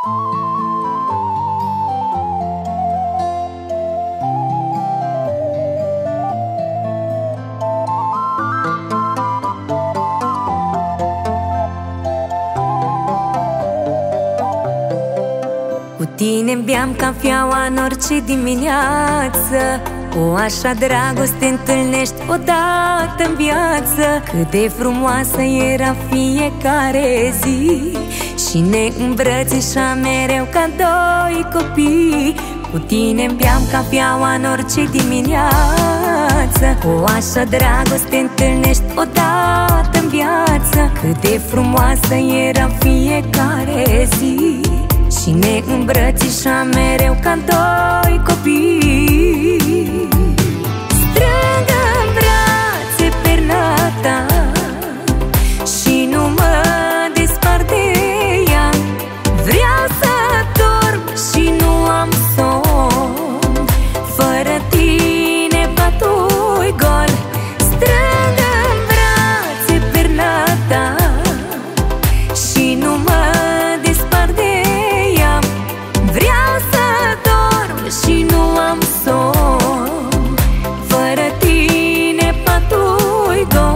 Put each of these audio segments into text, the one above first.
Cu tine beam cafeaua în orice dimineață. O așa dragoste întâlnești odată în viață. Cât de frumoasă era fiecare zi și ne îmbrățișa mereu ca doi copii. Cu tine beam cafeaua în orice dimineață. O așa dragoste întâlnești odată în viață. Cât de frumoasă era fiecare zi și ne îmbrățișa mereu ca doi copii. Strâng în brațe perna ta și nu mă despart de ea. Vreau să dorm și nu am somn. Fără tine patul-i gol. Strâng în brațe perna ta și nu mă despart de ea. Vreau să dorm și nu am somn. Fără tine patul-i gol.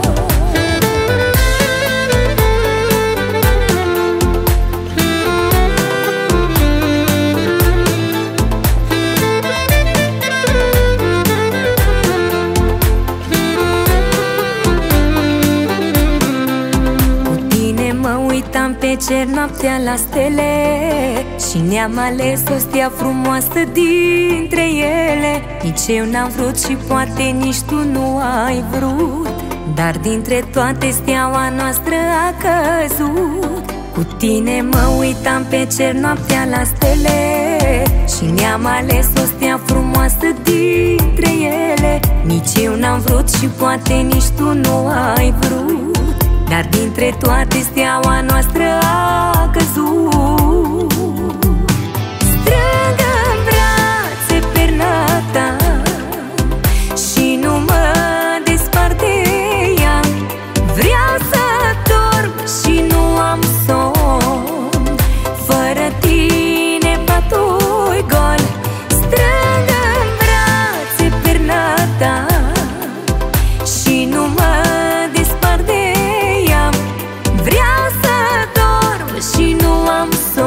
Uitam pe cer noaptea la stele și ne-am ales o stea frumoasă dintre ele. Nici eu n-am vrut și poate nici tu nu ai vrut, dar dintre toate steaua noastră a căzut. Cu tine mă uitam pe cer noaptea la stele și ne-am ales o stea frumoasă dintre ele. Nici eu n-am vrut și poate nici tu nu ai vrut, dar dintre toate steaua noastră a căzut. Strâng în brațe perna ta și nu mă despart de ea. Vreau să dorm și nu am somn. Fără tine patul-i gol. Strâng în brațe perna ta și nu mă despart de ea. Vreau să dorm și nu am somn.